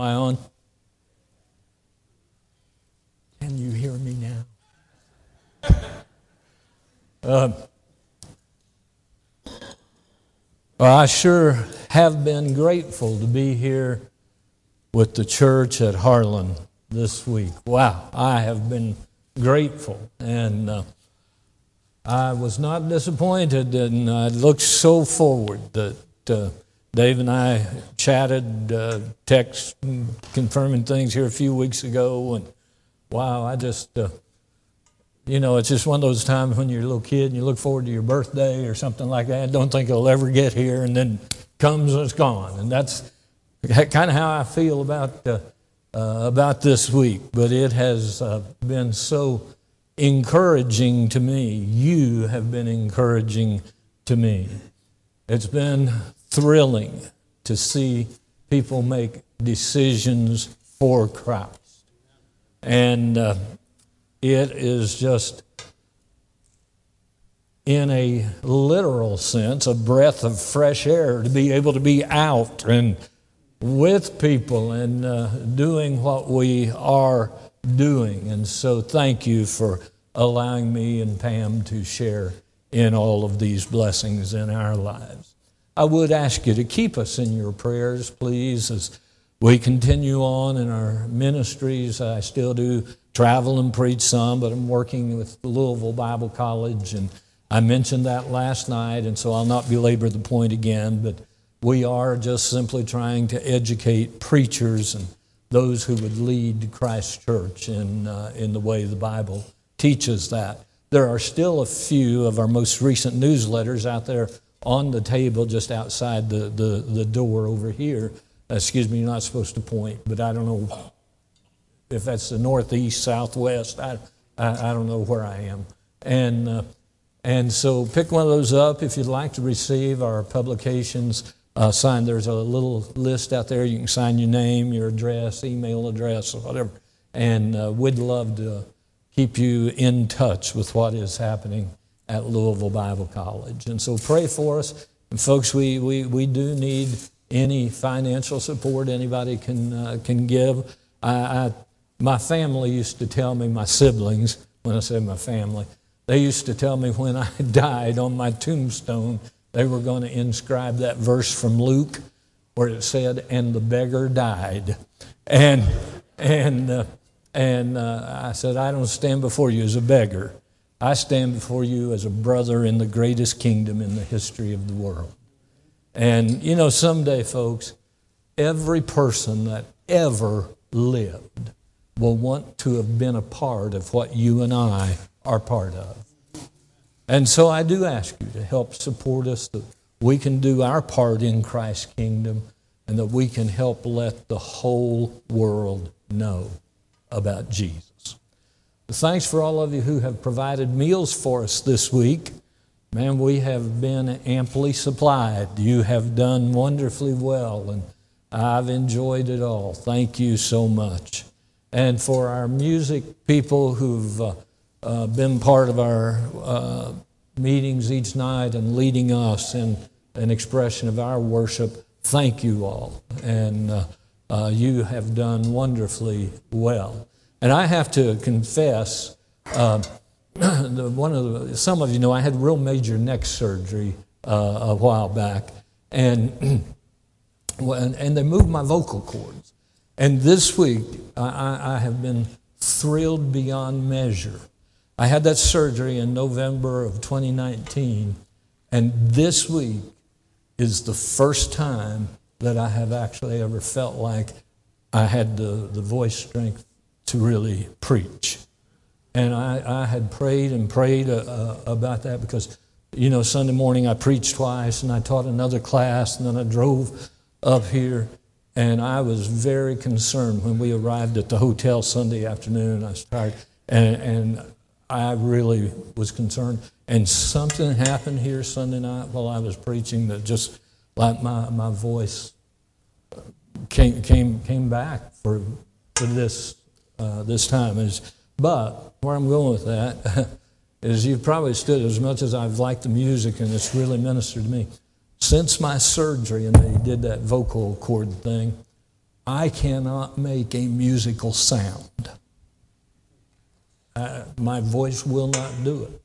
I on? Can you hear me now? Well, I sure have been grateful to be here with the church at Harlan this week. Wow, I have been grateful, and I was not disappointed, and I looked so forward that Dave and I chatted, text, confirming things here a few weeks ago, and wow, I just, it's just one of those times when you're a little kid and you look forward to your birthday or something like that, don't think it'll ever get here, and then comes and it's gone. And that's kind of how I feel about this week. But it has been so encouraging to me. You have been encouraging to me. It's been thrilling to see people make decisions for Christ. And it is just, in a literal sense, a breath of fresh air to be able to be out and with people and doing what we are doing. And so thank you for allowing me and Pam to share in all of these blessings in our lives. I would ask you to keep us in your prayers, please, as we continue on in our ministries. I still do travel and preach some, but I'm working with the Louisville Bible College, and I mentioned that last night, and so I'll not belabor the point again, but we are just simply trying to educate preachers and those who would lead Christ's church in the way the Bible teaches that. There are still a few of our most recent newsletters out there on the table just outside the door over here. Excuse me, you're not supposed to point, but I don't know if that's the northeast, southwest. I don't know where I am. And so pick one of those up if you'd like to receive our publications. Sign. There's a little list out there. You can sign your name, your address, email address, or whatever. And we'd love to keep you in touch with what is happening at Louisville Bible College. And so pray for us. And folks, we do need any financial support anybody can give. My family used to tell me, my siblings, when I say my family, they used to tell me when I died on my tombstone, they were going to inscribe that verse from Luke where it said, "And the beggar died." And I said, I don't stand before you as a beggar. I stand before you as a brother in the greatest kingdom in the history of the world. And, someday, folks, every person that ever lived will want to have been a part of what you and I are part of. And so I do ask you to help support us, that we can do our part in Christ's kingdom and that we can help let the whole world know about Jesus. Thanks for all of you who have provided meals for us this week. Man, we have been amply supplied. You have done wonderfully well, and I've enjoyed it all. Thank you so much. And for our music people who've been part of our meetings each night and leading us in an expression of our worship, thank you all. And you have done wonderfully well. And I have to confess, some of you know I had real major neck surgery a while back, and they moved my vocal cords. And this week, I have been thrilled beyond measure. I had that surgery in November of 2019, and this week is the first time that I have actually ever felt like I had the voice strength to really preach. And I had prayed about that because, Sunday morning I preached twice and I taught another class and then I drove up here, and I was very concerned when we arrived at the hotel Sunday afternoon. I was tired and I really was concerned. And something happened here Sunday night while I was preaching that just like my voice came back for this time. But where I'm going with that is you've probably stood, as much as I've liked the music and it's really ministered to me, since my surgery and they did that vocal cord thing, I cannot make a musical sound. My voice will not do it.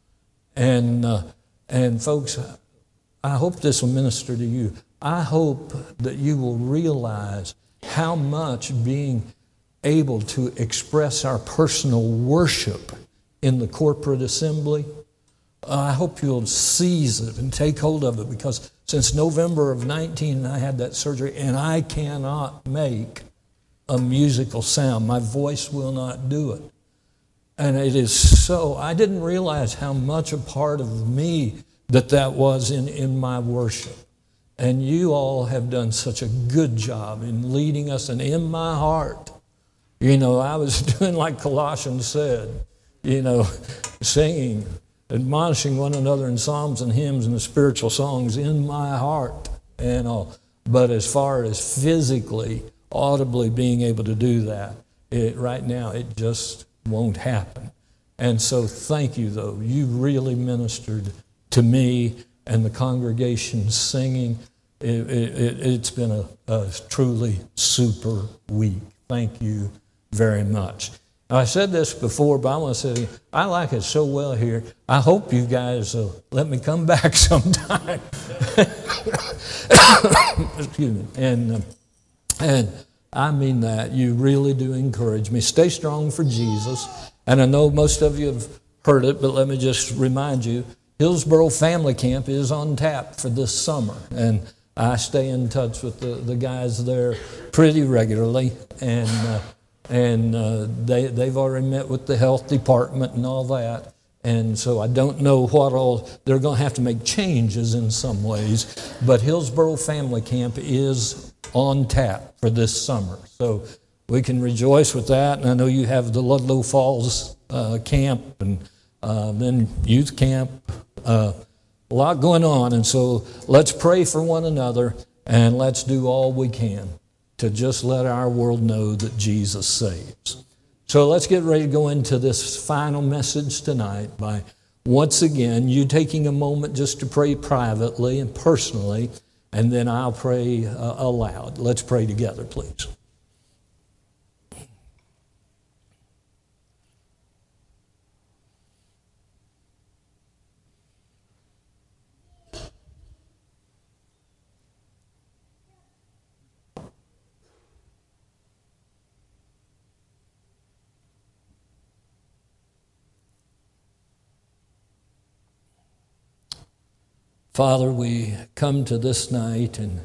And folks, I hope this will minister to you. I hope that you will realize how much being able to express our personal worship in the corporate assembly, I hope you'll seize it and take hold of it, because since November of 19, I had that surgery, and I cannot make a musical sound. My voice will not do it. And it is so, I didn't realize how much a part of me that was in my worship. And you all have done such a good job in leading us, and in my heart, I was doing like Colossians said, singing, admonishing one another in psalms and hymns and the spiritual songs in my heart and all. But as far as physically, audibly being able to do that, right now it just won't happen. And so thank you, though. You really ministered to me and the congregation singing. It's been a truly super week. Thank you very much. Now, I said this before, but I want to say it again. I like it so well here. I hope you guys will let me come back sometime. Excuse me. And I mean that. You really do encourage me. Stay strong for Jesus. And I know most of you have heard it, but let me just remind you, Hillsboro Family Camp is on tap for this summer. And I stay in touch with the guys there pretty regularly. And they've already met with the health department and all that. And so I don't know what all, they're going to have to make changes in some ways. But Hillsboro Family Camp is on tap for this summer. So we can rejoice with that. And I know you have the Ludlow Falls camp and then youth camp. A lot going on. And so let's pray for one another and let's do all we can to just let our world know that Jesus saves. So let's get ready to go into this final message tonight by, once again, you taking a moment just to pray privately and personally, and then I'll pray aloud. Let's pray together, please. Father, we come to this night, and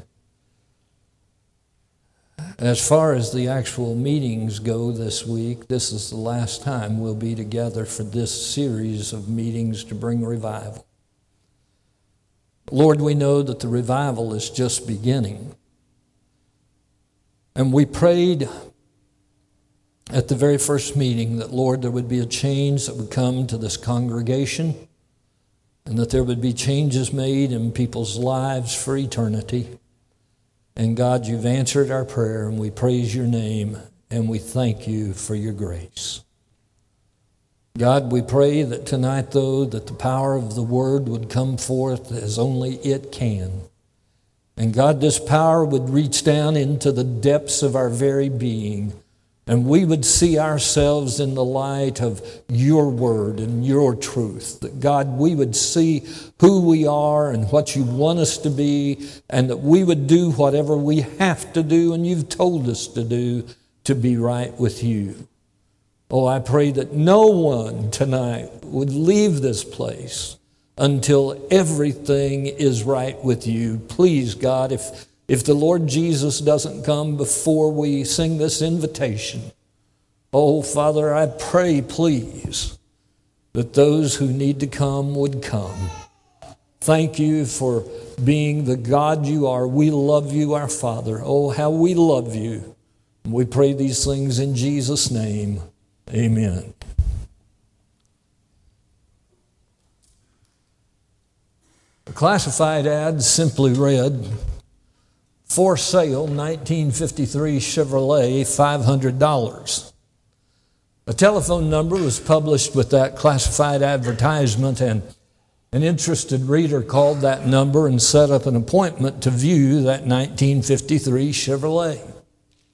as far as the actual meetings go this week, this is the last time we'll be together for this series of meetings to bring revival. Lord, we know that the revival is just beginning. And we prayed at the very first meeting that, Lord, there would be a change that would come to this congregation, and that there would be changes made in people's lives for eternity. And God, you've answered our prayer, and we praise your name, and we thank you for your grace. God, we pray that tonight, though, that the power of the word would come forth as only it can. And God, this power would reach down into the depths of our very being, and we would see ourselves in the light of your word and your truth. That, God, we would see who we are and what you want us to be, and that we would do whatever we have to do and you've told us to do to be right with you. Oh, I pray that no one tonight would leave this place until everything is right with you. Please, God, if the Lord Jesus doesn't come before we sing this invitation, oh, Father, I pray, please, that those who need to come would come. Thank you for being the God you are. We love you, our Father. Oh, how we love you. We pray these things in Jesus' name. Amen. The classified ad simply read, "For sale, 1953 Chevrolet, $500. A telephone number was published with that classified advertisement, and an interested reader called that number and set up an appointment to view that 1953 Chevrolet.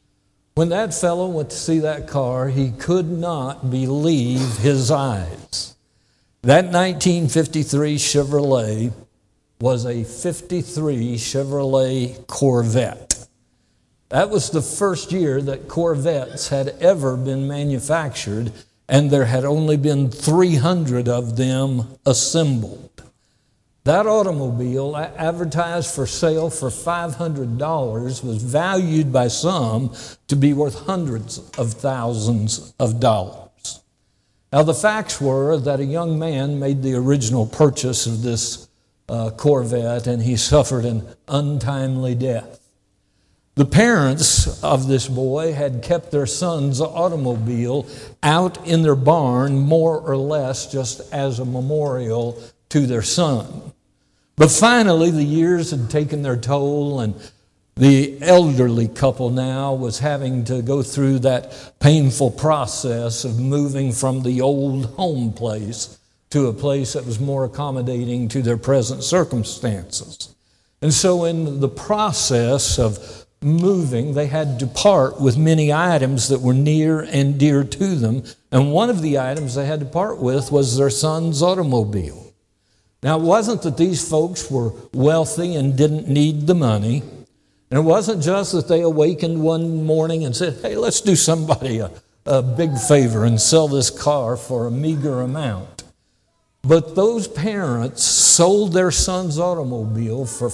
When that fellow went to see that car, he could not believe his eyes. That 1953 Chevrolet was a 53 Chevrolet Corvette. That was the first year that Corvettes had ever been manufactured, and there had only been 300 of them assembled. That automobile, advertised for sale for $500, was valued by some to be worth hundreds of thousands of dollars. Now, the facts were that a young man made the original purchase of this Corvette, and he suffered an untimely death. The parents of this boy had kept their son's automobile out in their barn, more or less just as a memorial to their son. But finally, the years had taken their toll, and the elderly couple now was having to go through that painful process of moving from the old home place to a place that was more accommodating to their present circumstances. And so in the process of moving, they had to part with many items that were near and dear to them. And one of the items they had to part with was their son's automobile. Now, it wasn't that these folks were wealthy and didn't need the money. And it wasn't just that they awakened one morning and said, hey, let's do somebody a big favor and sell this car for a meager amount. But those parents sold their son's automobile for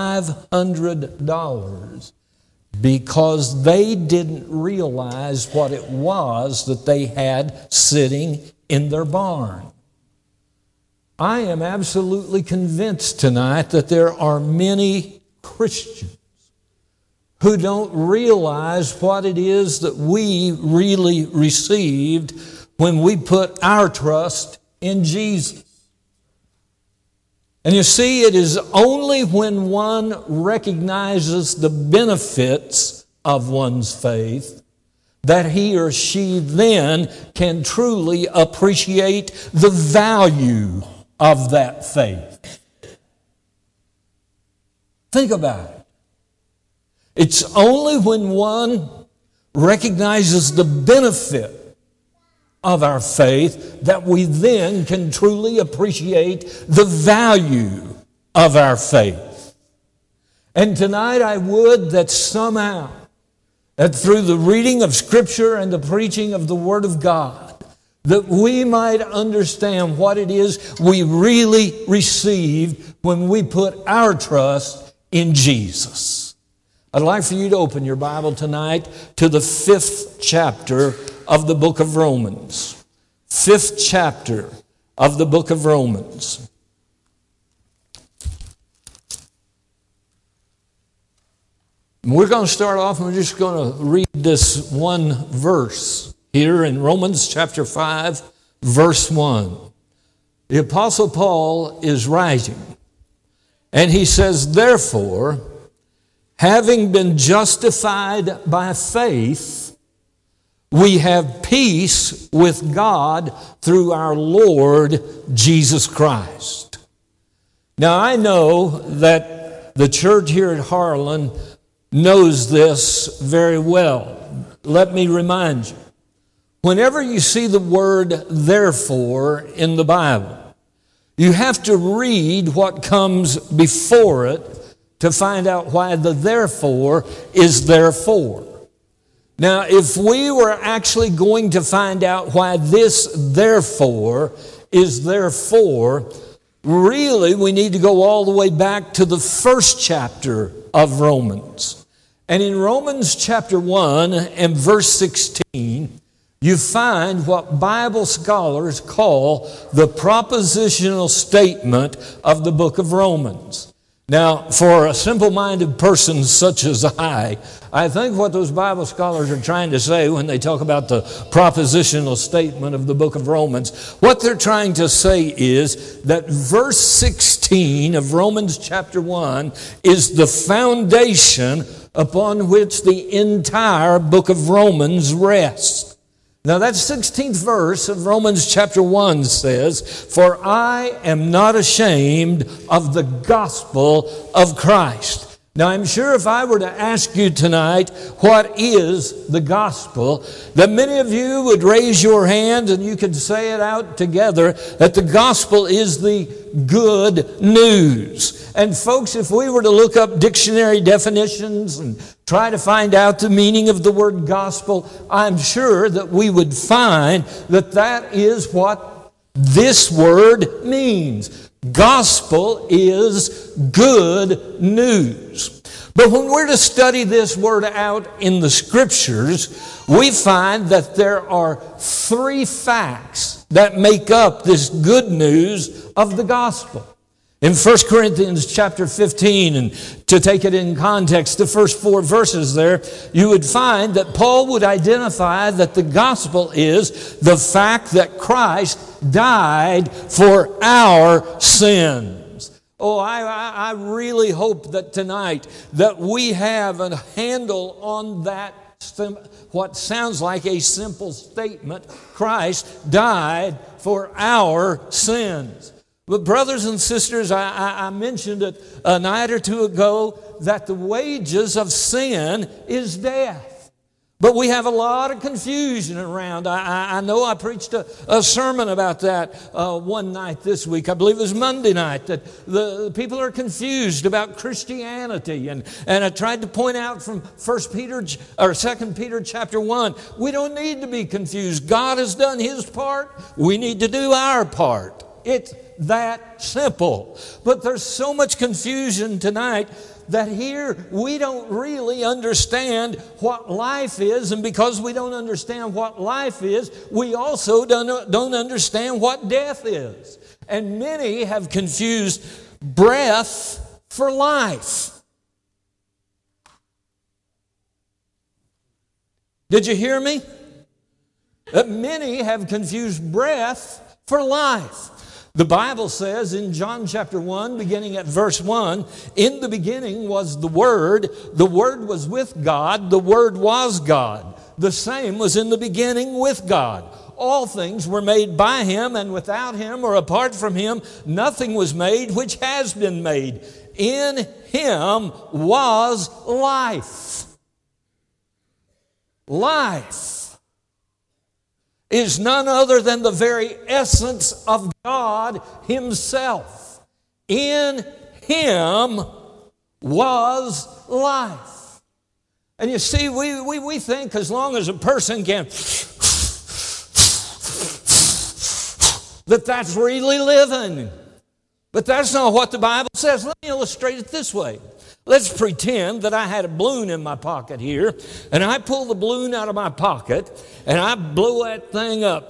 $500 because they didn't realize what it was that they had sitting in their barn. I am absolutely convinced tonight that there are many Christians who don't realize what it is that we really received when we put our trust in Jesus. And you see, it is only when one recognizes the benefits of one's faith that he or she then can truly appreciate the value of that faith. Think about it. It's only when one recognizes the benefit of our faith that we then can truly appreciate the value of our faith. And tonight I would that somehow, that through the reading of Scripture and the preaching of the Word of God, that we might understand what it is we really received when we put our trust in Jesus. I'd like for you to open your Bible tonight to the 5th chapter of the book of Romans. 5th chapter of the book of Romans. We're going to start off and we're just going to read this one verse here in Romans chapter 5, verse 1. The Apostle Paul is writing, and he says, therefore, having been justified by faith, we have peace with God through our Lord Jesus Christ. Now, I know that the church here at Harlan knows this very well. Let me remind you. Whenever you see the word therefore in the Bible, you have to read what comes before it to find out why the therefore is therefore. Now, if we were actually going to find out why this therefore is therefore, really we need to go all the way back to the first chapter of Romans. And in Romans chapter 1 and verse 16, you find what Bible scholars call the propositional statement of the book of Romans. Now, for a simple-minded person such as I think what those Bible scholars are trying to say when they talk about the propositional statement of the book of Romans, what they're trying to say is that verse 16 of Romans chapter 1 is the foundation upon which the entire book of Romans rests. Now that 16th verse of Romans chapter 1 says, for I am not ashamed of the gospel of Christ. Now, I'm sure if I were to ask you tonight, what is the gospel, that many of you would raise your hand and you could say it out together, that the gospel is the good news. And folks, if we were to look up dictionary definitions and try to find out the meaning of the word gospel, I'm sure that we would find that that is what this word means. Gospel is good news. But when we're to study this word out in the Scriptures, we find that there are three facts that make up this good news of the gospel. In 1 Corinthians chapter 15, and to take it in context, the first 4 verses there, you would find that Paul would identify that the gospel is the fact that Christ died for our sins. Oh, I really hope that tonight that we have a handle on that, what sounds like a simple statement. Christ died for our sins. But brothers and sisters, I mentioned it a night or two ago that the wages of sin is death. But we have a lot of confusion around. I know I preached a sermon about that one night this week. I believe it was Monday night, that the people are confused about Christianity. And I tried to point out from 2 Peter chapter 1, we don't need to be confused. God has done His part. We need to do our part. It's that simple. But there's so much confusion tonight that here we don't really understand what life is. And because we don't understand what life is, we also don't understand what death is. And many have confused breath for life. Did you hear me? That many have confused breath for life. The Bible says in John chapter 1, beginning at verse 1, in the beginning was the Word was with God, the Word was God. The same was in the beginning with God. All things were made by Him, and without Him or apart from Him, nothing was made which has been made. In Him was life. Life is none other than the very essence of God Himself. In Him was life. And you see, we think as long as a person can that that's really living. But that's not what the Bible says. Let me illustrate it this way. Let's pretend that I had a balloon in my pocket here, and I pull the balloon out of my pocket, and I blow that thing up.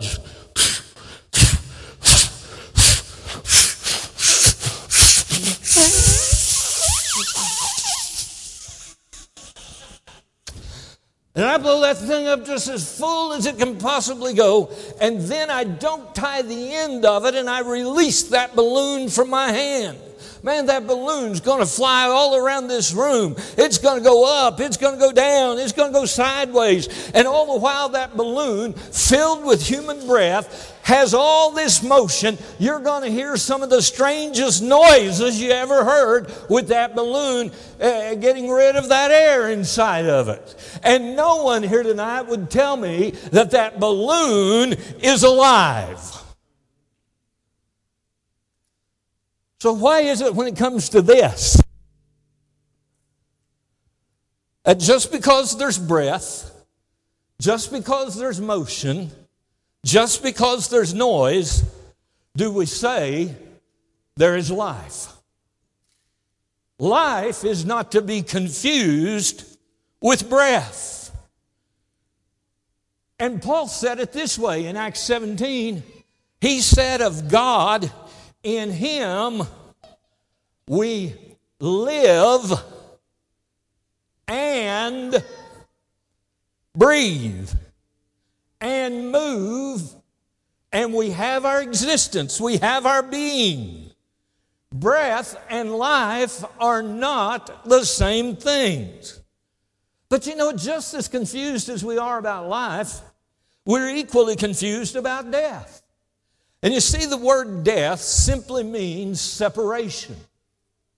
And I blow that thing up just as full as it can possibly go, and then I don't tie the end of it, and I release that balloon from my hand. Man, that balloon's going to fly all around this room. It's going to go up. It's going to go down. It's going to go sideways. And all the while that balloon, filled with human breath, has all this motion. You're going to hear some of the strangest noises you ever heard with that balloon getting rid of that air inside of it. And no one here tonight would tell me that that balloon is alive. So why is it when it comes to this, that just because there's breath, just because there's motion, just because there's noise, do we say there is life? Life is not to be confused with breath. And Paul said it this way in Acts 17. He said of God, in Him we live and breathe and move, and we have our existence, we have our being. Breath and life are not the same things. But you know, just as confused as we are about life, we're equally confused about death. And you see, the word death simply means separation.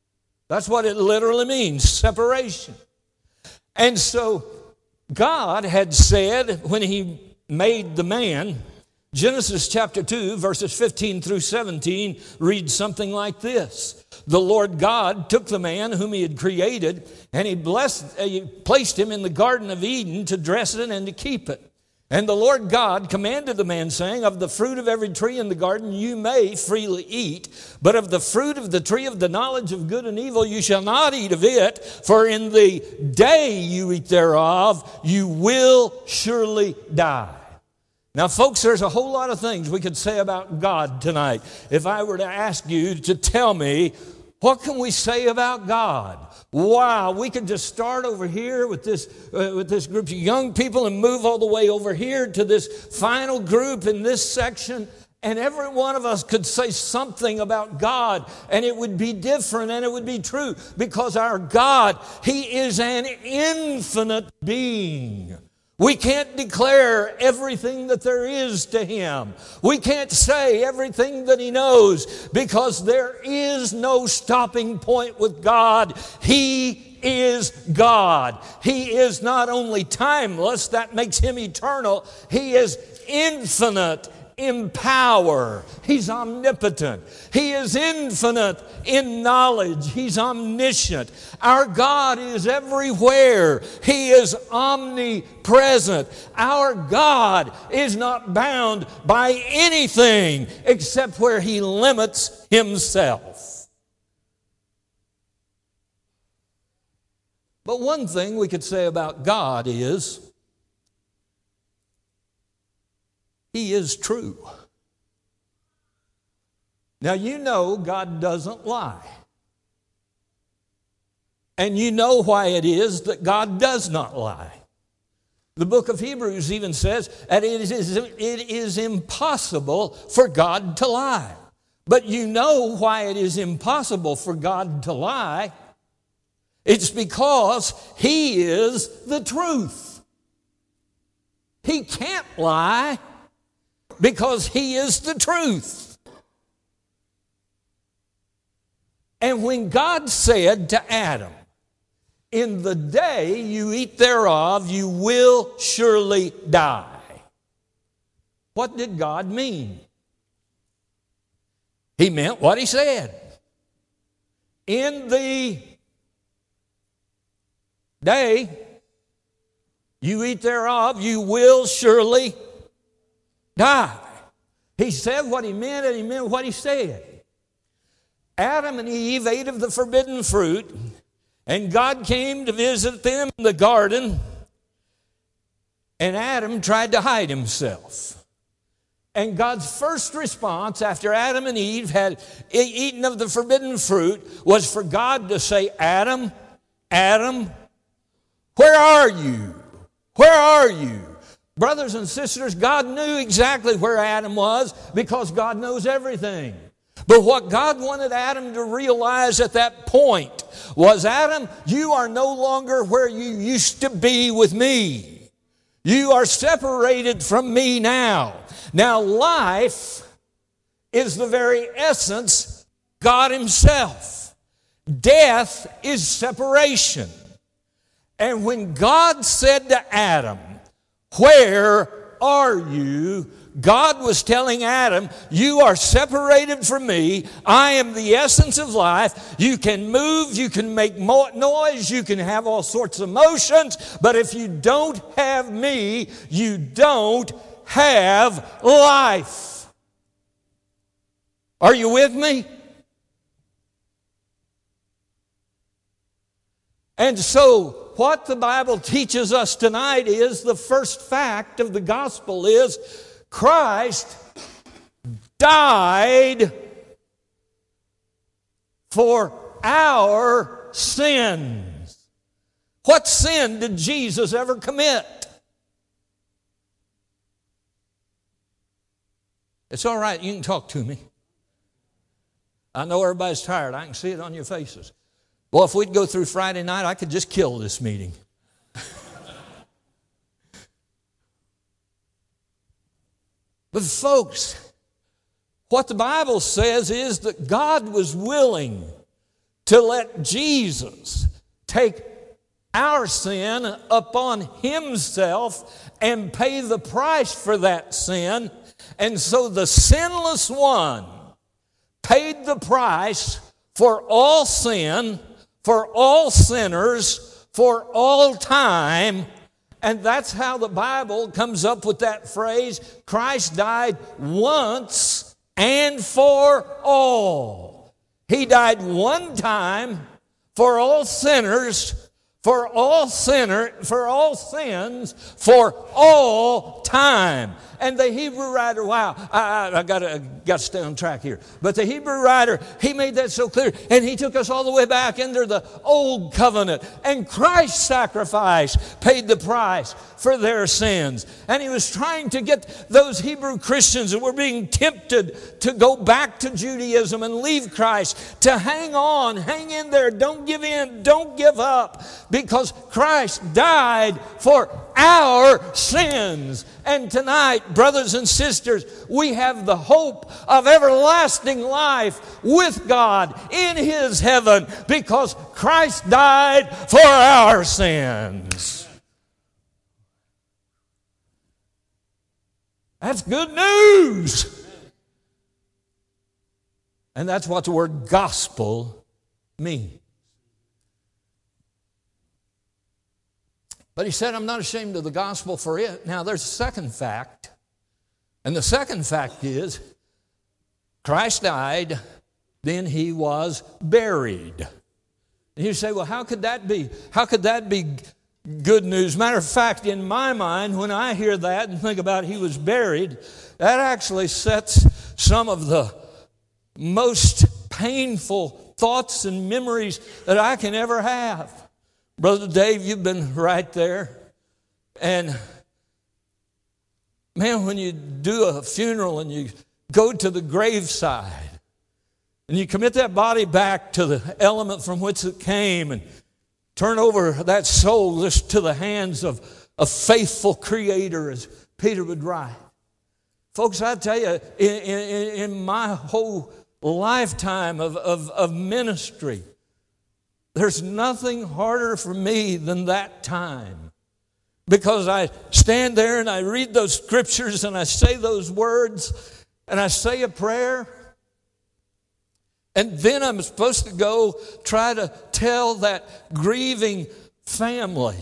That's what it literally means, separation. And so God had said when he made the man, Genesis chapter 2, verses 15 through 17 reads something like this. The Lord God took the man whom he had created, and he placed him in the Garden of Eden to dress it and to keep it. And the Lord God commanded the man, saying, of the fruit of every tree in the garden you may freely eat, but of the fruit of the tree of the knowledge of good and evil you shall not eat of it, for in the day you eat thereof you will surely die. Now, folks, there's a whole lot of things we could say about God tonight. If I were to ask you to tell me, what can we say about God? Wow, we could just start over here with this group of young people and move all the way over here to this final group in this section, and every one of us could say something about God, and it would be different and it would be true, because our God, He is an infinite being. We can't declare everything that there is to Him. We can't say everything that He knows, because there is no stopping point with God. He is God. He is not only timeless, that makes Him eternal. He is infinite in power. He's omnipotent. He is infinite in knowledge. He's omniscient. Our God is everywhere. He is omnipresent. Our God is not bound by anything except where He limits Himself. But one thing we could say about God is He is true. Now, you know God doesn't lie. And you know why it is that God does not lie. The book of Hebrews even says that it is impossible for God to lie. But you know why it is impossible for God to lie. It's because He is the truth. He can't lie, because He is the truth. And when God said to Adam, in the day you eat thereof, you will surely die, what did God mean? He meant what He said. In the day you eat thereof, you will surely die. He said what He meant, and He meant what He said. Adam and Eve ate of the forbidden fruit, and God came to visit them in the garden, and Adam tried to hide himself. And God's first response after Adam and Eve had eaten of the forbidden fruit was for God to say, Adam, Adam, where are you? Where are you? Brothers and sisters, God knew exactly where Adam was, because God knows everything. But what God wanted Adam to realize at that point was, Adam, you are no longer where you used to be with me. You are separated from me now. Now, life is the very essence of God Himself. Death is separation. And when God said to Adam, where are you? God was telling Adam, you are separated from me. I am the essence of life. You can move, you can make noise, you can have all sorts of motions, but if you don't have me, you don't have life. Are you with me? And so, what the Bible teaches us tonight is, the first fact of the gospel is, Christ died for our sins. What sin did Jesus ever commit? It's all right, you can talk to me. I know everybody's tired. I can see it on your faces. Well, if we'd go through Friday night, I could just kill this meeting. But folks, what the Bible says is that God was willing to let Jesus take our sin upon himself and pay the price for that sin. And so the sinless one paid the price for all sin, for all sinners, for all time. And that's how the Bible comes up with that phrase, Christ died once and for all. He died one time for all sinners, for all sins, for all time. And the Hebrew writer, wow, I got to stay on track here. But the Hebrew writer, he made that so clear. And he took us all the way back into the old covenant. And Christ's sacrifice paid the price for their sins. And he was trying to get those Hebrew Christians that were being tempted to go back to Judaism and leave Christ, to hang on, hang in there, don't give in, don't give up, because Christ died for our sins. And tonight, brothers and sisters, we have the hope of everlasting life with God in his heaven, because Christ died for our sins. That's good news. And that's what the word gospel means. But he said, I'm not ashamed of the gospel for it. Now, there's a second fact. And the second fact is, Christ died, then he was buried. And you say, well, how could that be? How could that be good news? Matter of fact, in my mind, when I hear that and think about he was buried, that actually sets some of the most painful thoughts and memories that I can ever have. Brother Dave, you've been right there. And man, when you do a funeral and you go to the graveside and you commit that body back to the element from which it came and turn over that soul just to the hands of a faithful Creator, as Peter would write. Folks, I tell you, in my whole lifetime of ministry, there's nothing harder for me than that time. Because I stand there and I read those scriptures and I say those words and I say a prayer. And then I'm supposed to go try to tell that grieving family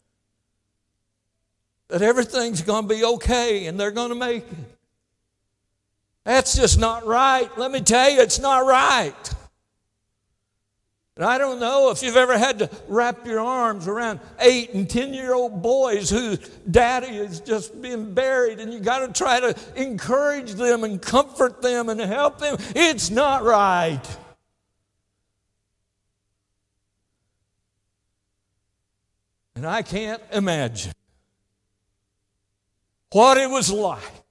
that everything's going to be okay and they're going to make it. That's just not right. Let me tell you, it's not right. And I don't know if you've ever had to wrap your arms around 8- and 10-year-old boys whose daddy is just being buried, and you got to try to encourage them and comfort them and help them. It's not right. And I can't imagine what it was like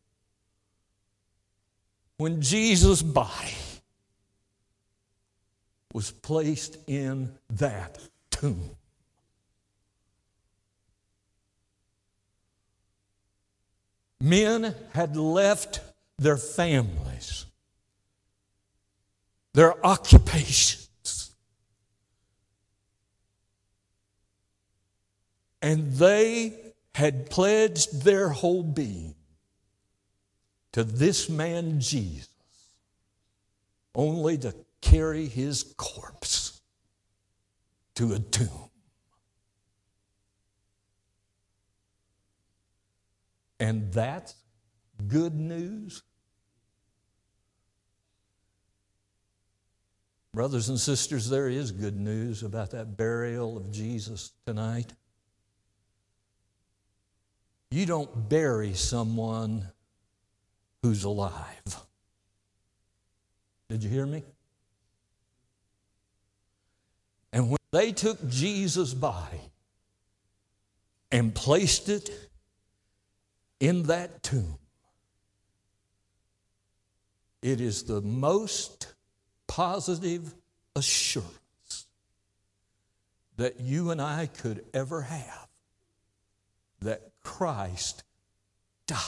when Jesus' body was placed in that tomb. Men had left their families, their occupations, and they had pledged their whole being to this man Jesus, only to carry his corpse to a tomb. And that's good news. Brothers and sisters, there is good news about that burial of Jesus tonight. You don't bury someone who's alive. Did you hear me? And when they took Jesus' body and placed it in that tomb, it is the most positive assurance that you and I could ever have that Christ died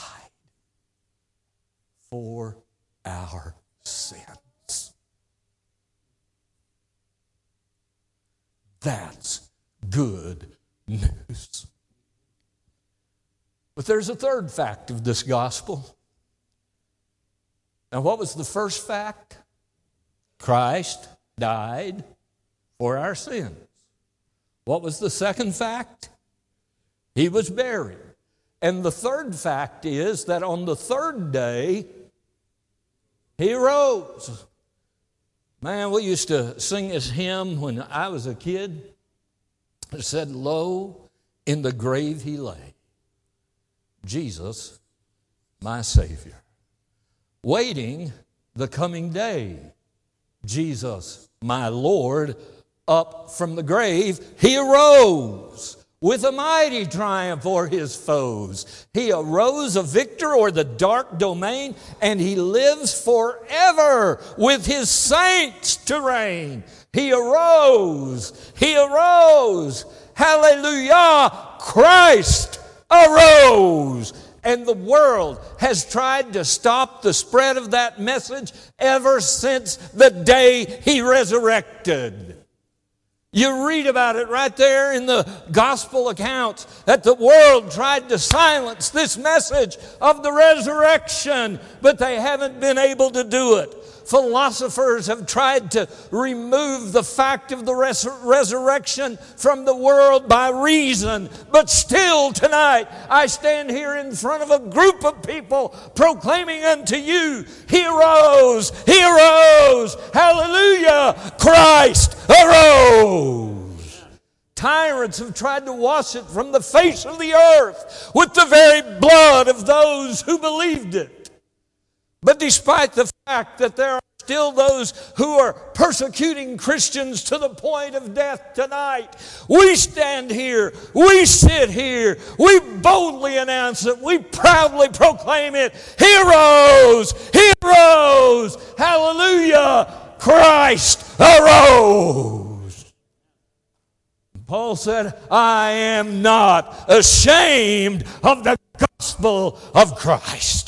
for our sins. That's good news. But there's a third fact of this gospel. Now, what was the first fact? Christ died for our sins. What was the second fact? He was buried. And the third fact is that on the third day, he rose. Man, we used to sing this hymn when I was a kid. It said, "Lo, in the grave he lay, Jesus, my Savior, waiting the coming day. Jesus, my Lord, up from the grave, he arose with a mighty triumph o'er his foes. He arose a victor o'er the dark domain, and he lives forever with his saints to reign. He arose, hallelujah, Christ arose." And the world has tried to stop the spread of that message ever since the day he resurrected. You read about it right there in the gospel accounts that the world tried to silence this message of the resurrection, but they haven't been able to do it. Philosophers have tried to remove the fact of the resurrection from the world by reason, but still tonight I stand here in front of a group of people proclaiming unto you, he arose, hallelujah, Christ arose. Tyrants have tried to wash it from the face of the earth with the very blood of those who believed it. But despite the fact that there are still those who are persecuting Christians to the point of death tonight, we stand here, we sit here, we boldly announce it, we proudly proclaim it. He arose, hallelujah, Christ arose. Paul said, "I am not ashamed of the gospel of Christ."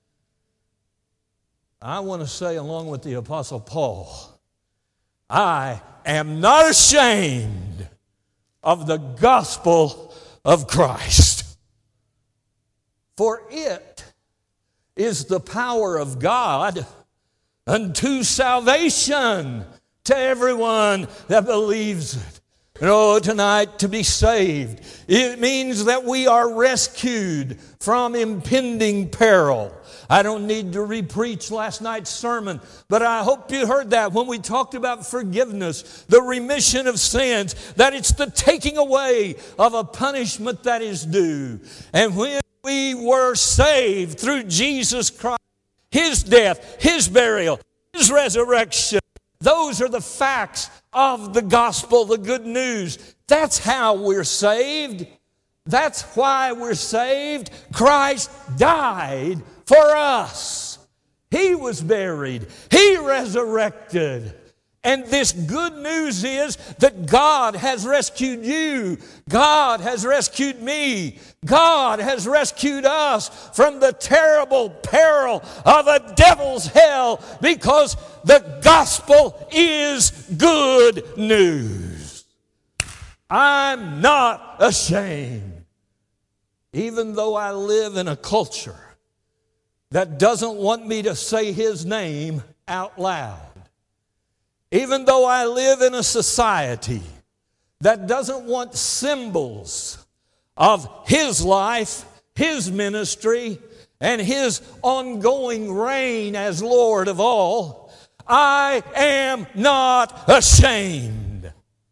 I want to say, along with the Apostle Paul, I am not ashamed of the gospel of Christ. For it is the power of God unto salvation to everyone that believes it. Tonight, to be saved, it means that we are rescued from impending peril. I don't need to re-preach last night's sermon, but I hope you heard that when we talked about forgiveness, the remission of sins, that it's the taking away of a punishment that is due. And when we were saved through Jesus Christ, his death, his burial, his resurrection, those are the facts of the gospel, the good news. That's how we're saved. That's why we're saved. Christ died for us. He was buried. He resurrected. And this good news is that God has rescued you. God has rescued me. God has rescued us from the terrible peril of a devil's hell, because the gospel is good news. I'm not ashamed. Even though I live in a culture that doesn't want me to say his name out loud. Even though I live in a society that doesn't want symbols of his life, his ministry, and his ongoing reign as Lord of all, I am not ashamed.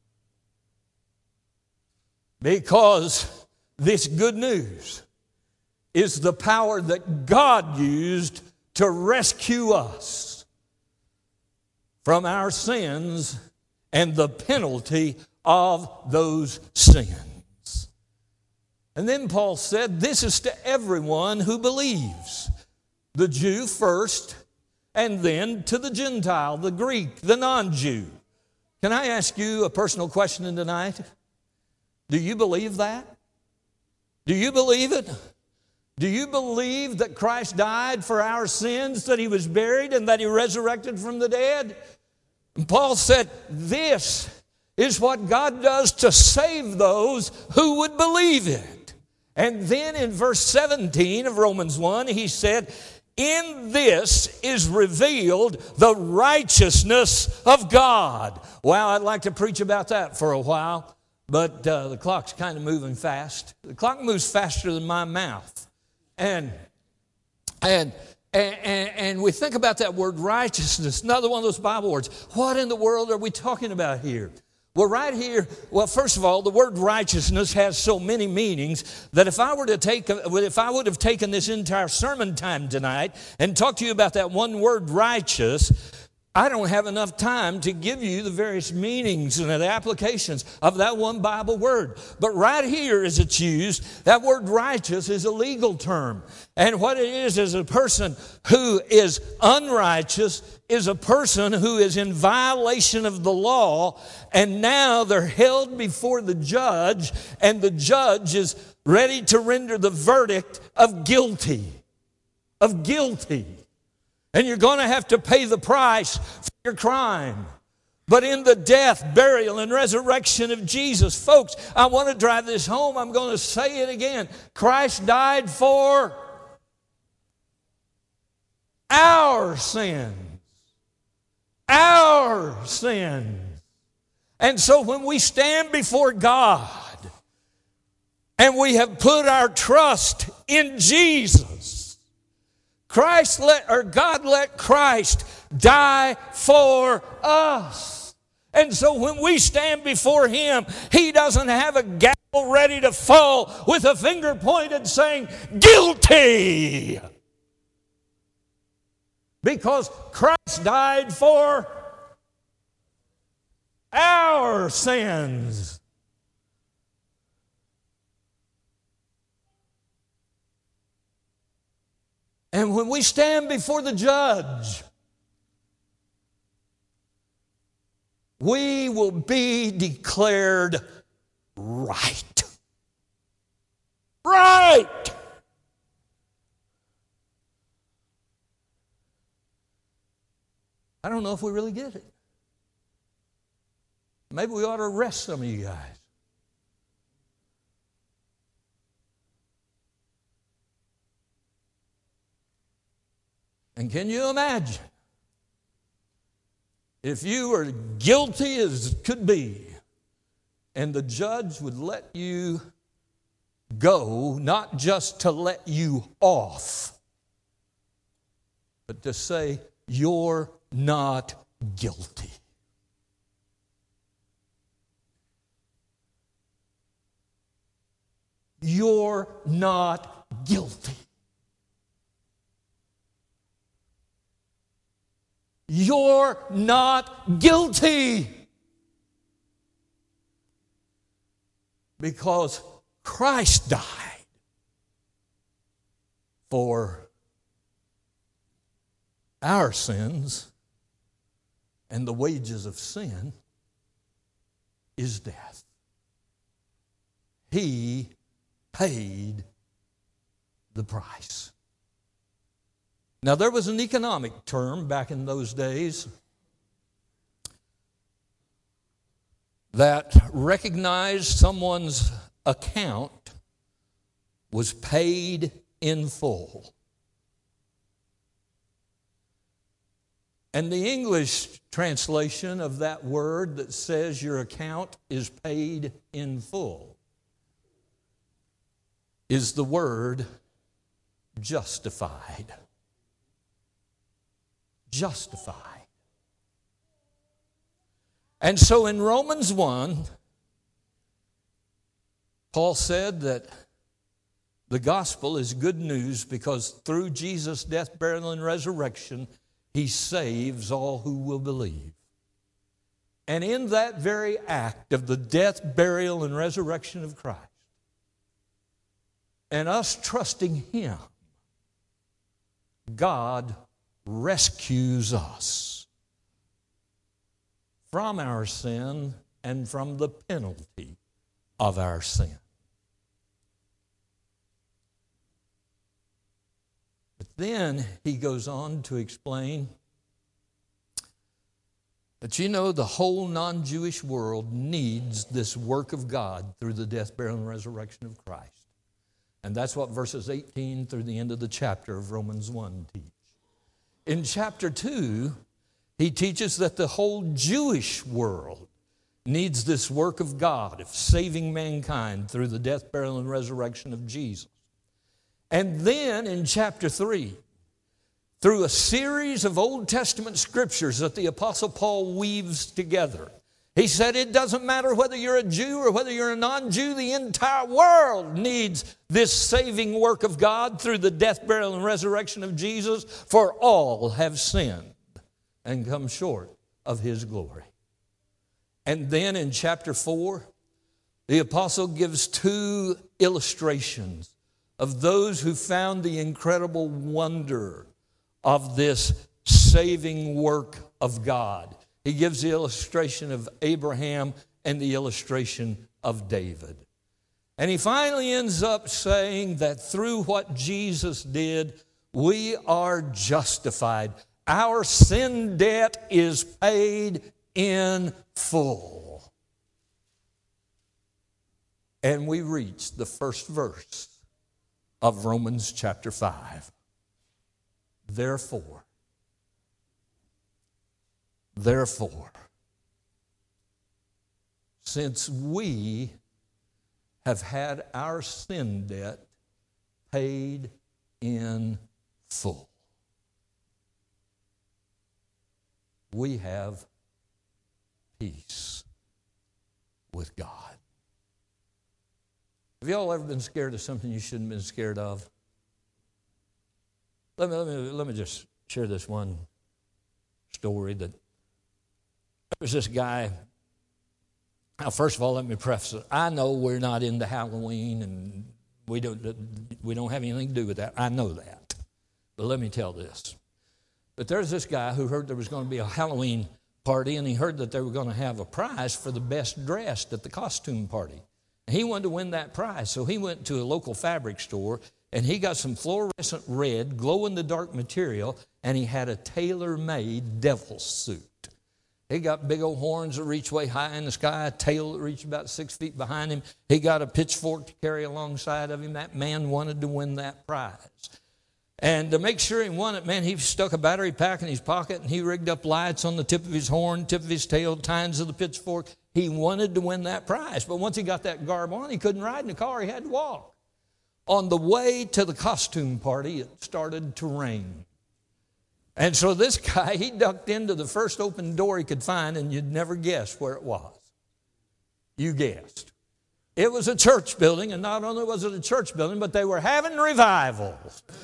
Because this good news is the power that God used to rescue us from our sins and the penalty of those sins. And then Paul said, this is to everyone who believes. The Jew first, and then to the Gentile, the Greek, the non-Jew. Can I ask you a personal question tonight? Do you believe that? Do you believe it? Do you believe that Christ died for our sins, that he was buried, and that he resurrected from the dead? And Paul said, this is what God does to save those who would believe it. And then in verse 17 of Romans 1, he said, in this is revealed the righteousness of God. Well, I'd like to preach about that for a while, but the clock's kind of moving fast. The clock moves faster than my mouth. And we think about that word righteousness, another one of those Bible words. What in the world are we talking about here? Well, right here, first of all, the word righteousness has so many meanings that if I would have taken this entire sermon time tonight and talked to you about that one word righteous, I don't have enough time to give you the various meanings and the applications of that one Bible word. But right here as it's used, that word righteous is a legal term. And what it is a person who is unrighteous is a person who is in violation of the law, and now they're held before the judge, and the judge is ready to render the verdict of guilty. Of guilty. And you're going to have to pay the price for your crime. But in the death, burial, and resurrection of Jesus, folks, I want to drive this home. I'm going to say it again. Christ died for our sins. Our sins. And so when we stand before God and we have put our trust in Jesus, God let Christ die for us. And so when we stand before Him, He doesn't have a gavel ready to fall with a finger pointed saying, guilty. Because Christ died for our sins. And when we stand before the judge, we will be declared right. Right! I don't know if we really get it. Maybe we ought to arrest some of you guys. And can you imagine if you were guilty as could be and the judge would let you go, not just to let you off, but to say, you're not guilty. You're not guilty. You're not guilty. Because Christ died for our sins, and the wages of sin is death. He paid the price. Now, there was an economic term back in those days that recognized someone's account was paid in full. And the English translation of that word that says your account is paid in full is the word justified. Justified. And so in Romans 1, Paul said that the gospel is good news because through Jesus' death, burial, and resurrection, He saves all who will believe. And in that very act of the death, burial, and resurrection of Christ, and us trusting Him, God rescues us from our sin and from the penalty of our sin. But then he goes on to explain But you know, the whole non-Jewish world needs this work of God through the death, burial, and resurrection of Christ. And that's what verses 18 through the end of the chapter of Romans 1 teach. In chapter 2, he teaches that the whole Jewish world needs this work of God of saving mankind through the death, burial, and resurrection of Jesus. And then in chapter 3, through a series of Old Testament scriptures that the Apostle Paul weaves together, he said it doesn't matter whether you're a Jew or whether you're a non-Jew, the entire world needs this saving work of God through the death, burial, and resurrection of Jesus, for all have sinned and come short of his glory. And then in chapter 4, the apostle gives 2 illustrations of those who found the incredible wonder of this saving work of God. He gives the illustration of Abraham and the illustration of David. And he finally ends up saying that through what Jesus did, we are justified. Our sin debt is paid in full. And we reach the first verse of Romans chapter 5. Therefore, since we have had our sin debt paid in full, we have peace with God. Have you all ever been scared of something you shouldn't have been scared of? Let me just share this one story. That there was this guy. Now, first of all, let me preface it. I know we're not into Halloween, and we don't have anything to do with that. I know that. But let me tell this. But there's this guy who heard there was going to be a Halloween party, and he heard that they were going to have a prize for the best dressed at the costume party. And he wanted to win that prize, so he went to a local fabric store, and he got some fluorescent red, glow-in-the-dark material, and he had a tailor-made devil suit. He got big old horns that reach way high in the sky, a tail that reached about 6 feet behind him. He got a pitchfork to carry alongside of him. That man wanted to win that prize. And to make sure he won it, man, he stuck a battery pack in his pocket, and he rigged up lights on the tip of his horn, tip of his tail, tines of the pitchfork. He wanted to win that prize. But once he got that garb on, he couldn't ride in the car. He had to walk. On the way to the costume party, it started to rain. And so this guy, he ducked into the first open door he could find, and you'd never guess where it was. You guessed. It was a church building, and not only was it a church building, but they were having revival.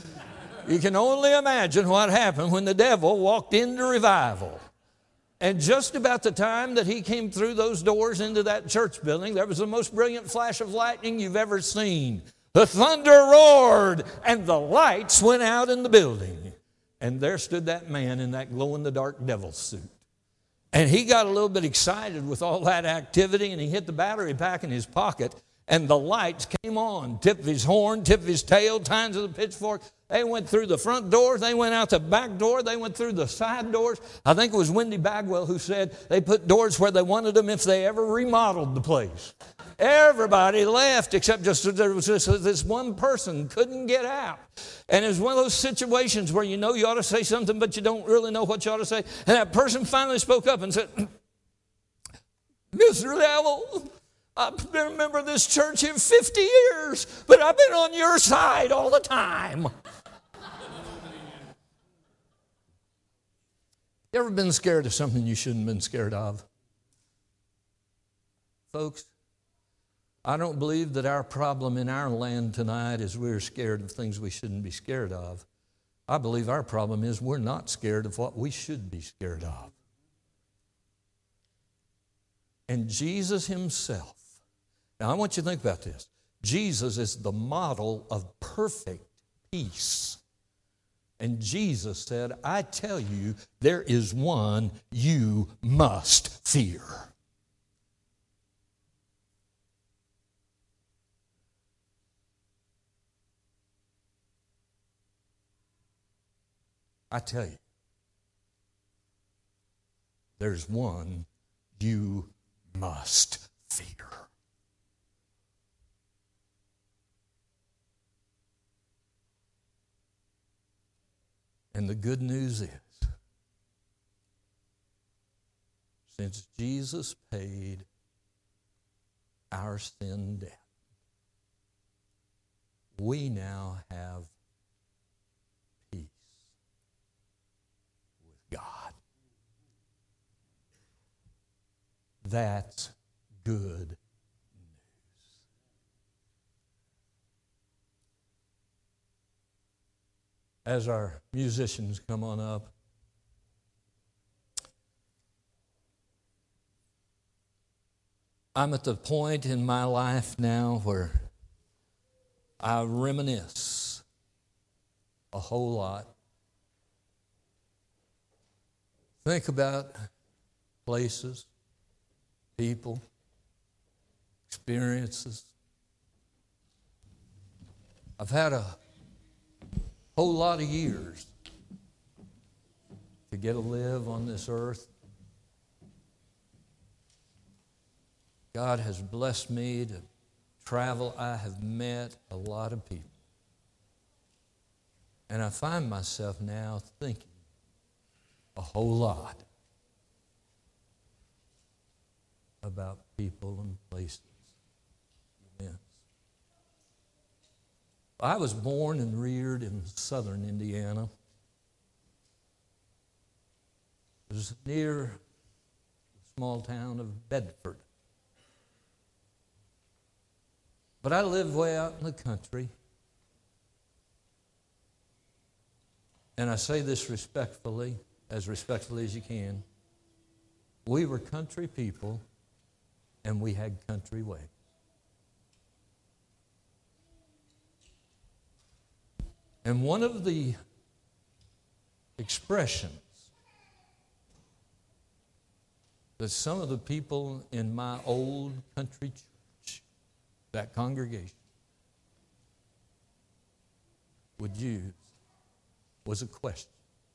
You can only imagine what happened when the devil walked into revival. And just about the time that he came through those doors into that church building, there was the most brilliant flash of lightning you've ever seen. The thunder roared, and the lights went out in the building. And there stood that man in that glow-in-the-dark devil suit. And he got a little bit excited with all that activity, and he hit the battery pack in his pocket, and the lights came on. Tip of his horn, tip of his tail, tines of the pitchfork. They went through the front doors. They went out the back door. They went through the side doors. I think it was Wendy Bagwell who said they put doors where they wanted them if they ever remodeled the place. Everybody left except just there was this one person couldn't get out. And it was one of those situations where you know you ought to say something, but you don't really know what you ought to say. And that person finally spoke up and said, Mr. Devil, I've been a member of this church in 50 years, but I've been on your side all the time. You ever been scared of something you shouldn't have been scared of? Folks, I don't believe that our problem in our land tonight is we're scared of things we shouldn't be scared of. I believe our problem is we're not scared of what we should be scared of. And Jesus himself, now I want you to think about this. Jesus is the model of perfect peace. And Jesus said, I tell you, there is one you must fear. I tell you. there's one you must fear. And the good news is, since Jesus paid our sin debt, we now have peace with God. That's good news. As our musicians come on up, I'm at the point in my life now where I reminisce a whole lot. Think about places, people, experiences. I've had a whole lot of years to get to live on this earth. God has blessed me to travel. I have met a lot of people. And I find myself now thinking a whole lot about people and places, events. I was born and reared in southern Indiana. It was near the small town of Bedford. But I lived way out in the country. And I say this respectfully as you can. We were country people, and we had country ways. And one of the expressions that some of the people in my old country church, that congregation, would use was a question.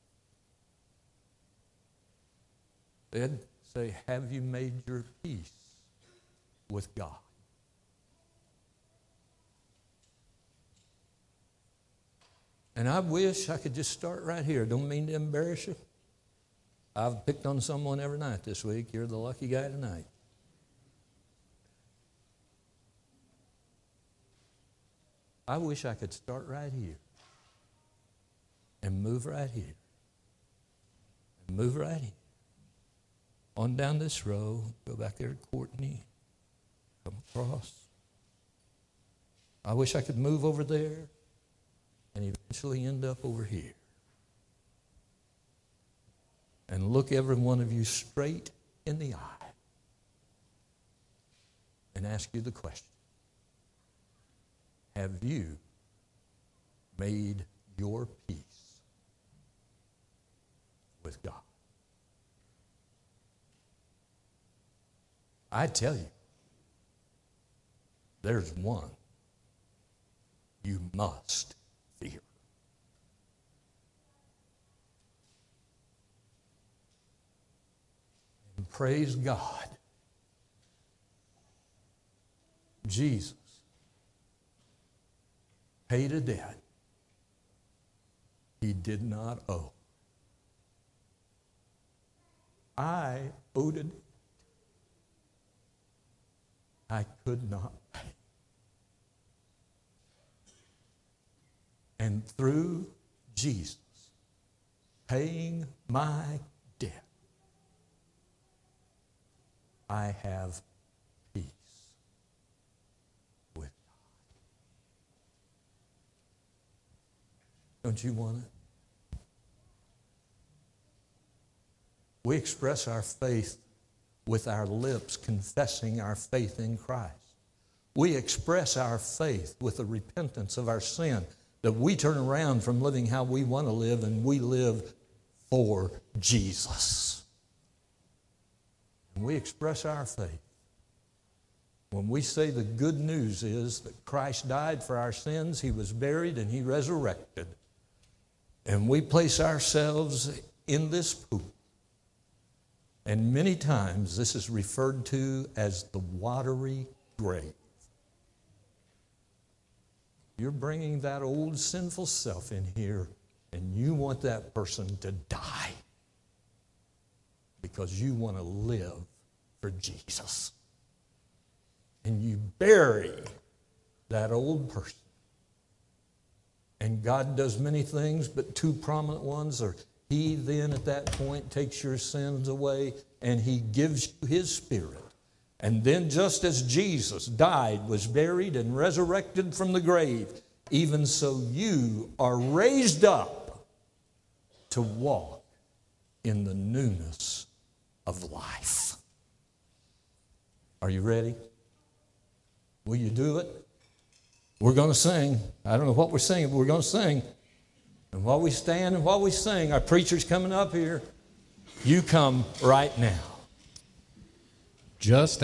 They'd say, have you made your peace with God? And I wish I could just start right here. Don't mean to embarrass you. I've picked on someone every night this week. You're the lucky guy tonight. I wish I could start right here and move right here and move right here. On down this row, go back there to Courtney, come across. I wish I could move over there and eventually end up over here. And look every one of you straight in the eye and ask you the question. Have you made your peace with God? I tell you, there's one you must fear. And praise God, Jesus paid a debt he did not owe. I owed it. I could not pay. And through Jesus paying my debt, I have peace with God. Don't you want it? We express our faith with our lips, confessing our faith in Christ. We express our faith with the repentance of our sin, that we turn around from living how we want to live and we live for Jesus. And we express our faith when we say the good news is that Christ died for our sins, he was buried, and he resurrected. And we place ourselves in this pool And many times this is referred to as the watery grave. You're bringing that old sinful self in here, and you want that person to die because you want to live for Jesus. And you bury that old person. And God does many things, but two prominent ones are He then at that point takes your sins away and He gives you His Spirit. And then just as Jesus died, was buried, and resurrected from the grave, even so you are raised up to walk in the newness of life. Are you ready? Will you do it? We're going to sing. I don't know what we're singing, but we're going to sing. And while we stand and while we sing, our preacher's coming up here. You come right now. Just